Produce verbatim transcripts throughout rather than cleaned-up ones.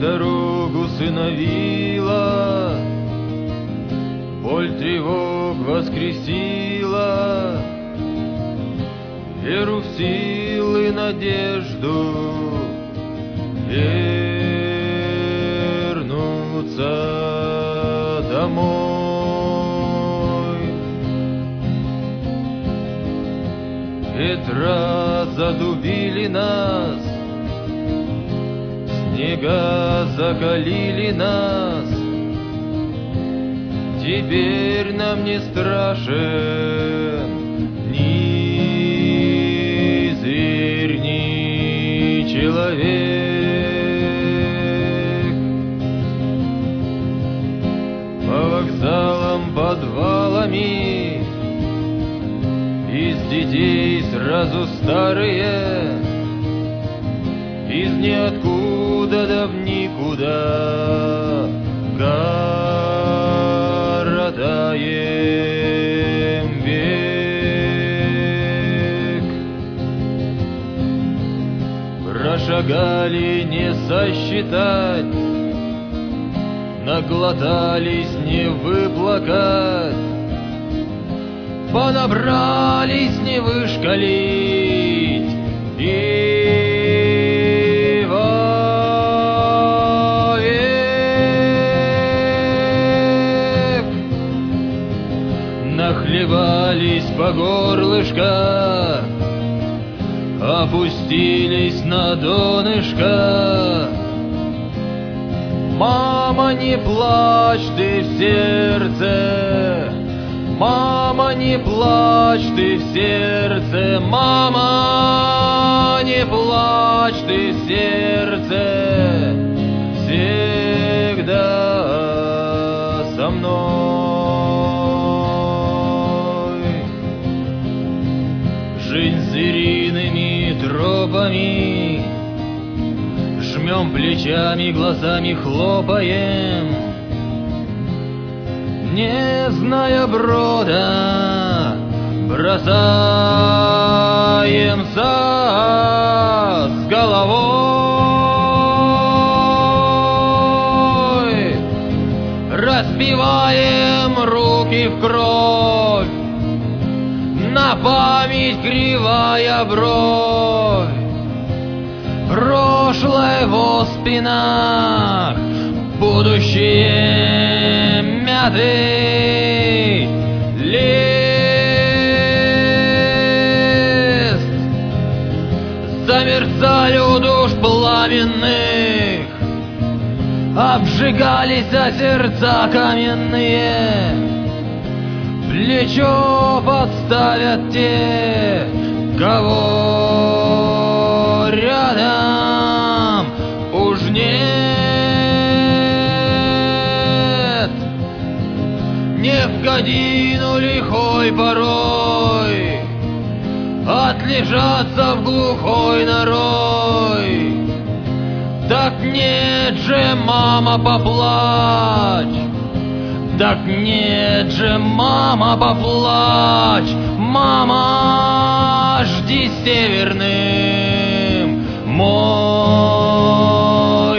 дорогу сыновила, боль тревог воскресила, веру в силы, надежду вернуться домой. Ветра задубили нас, снега закалили нас, теперь нам не страшен ни зверь, ни человек. По вокзалам, подвалами из детей сразу старые, из ниоткуда да в никуда коротаем век. Прошагали не сосчитать, наглотались не выплакать, понабрались не вышкалить и вовек. Нахлебались по горлышко, опустились на донышко. Мама, не плачь ты в сердце, мама, не плачь ты в сердце, мама, не плачь ты в сердце, всегда со мной. Жизнь звериными тропами, жмем плечами, глазами хлопаем, не зная брода, бросаемся с головой, разбиваем руки в кровь, на память кривая бровь, прошлое в спинах, будущее мятый лист. Замерцали у душ пламенных, обжигались о сердца каменные, плечо подставят те, кого рядом уж нет. Не в годину лихой порой отлежаться в глухой норой. Так нет же, мама, поплачь, так нет же, мама, поплачь, мама, жди северным мой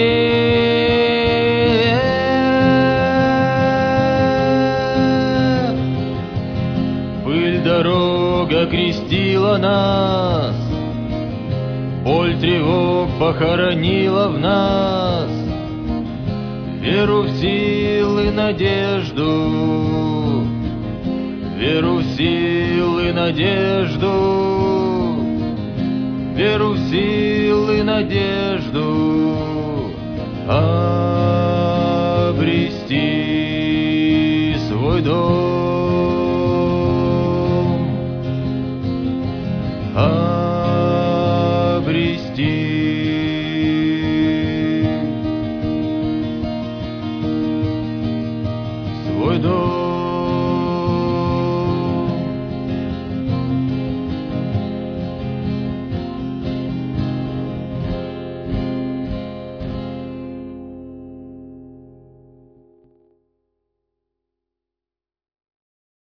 привет. Пыль дорога крестила нас, боль тревог похоронила в нас, веру в силы, надежду, веру в силы, надежду, веру в силы, надежду обрести свой дом.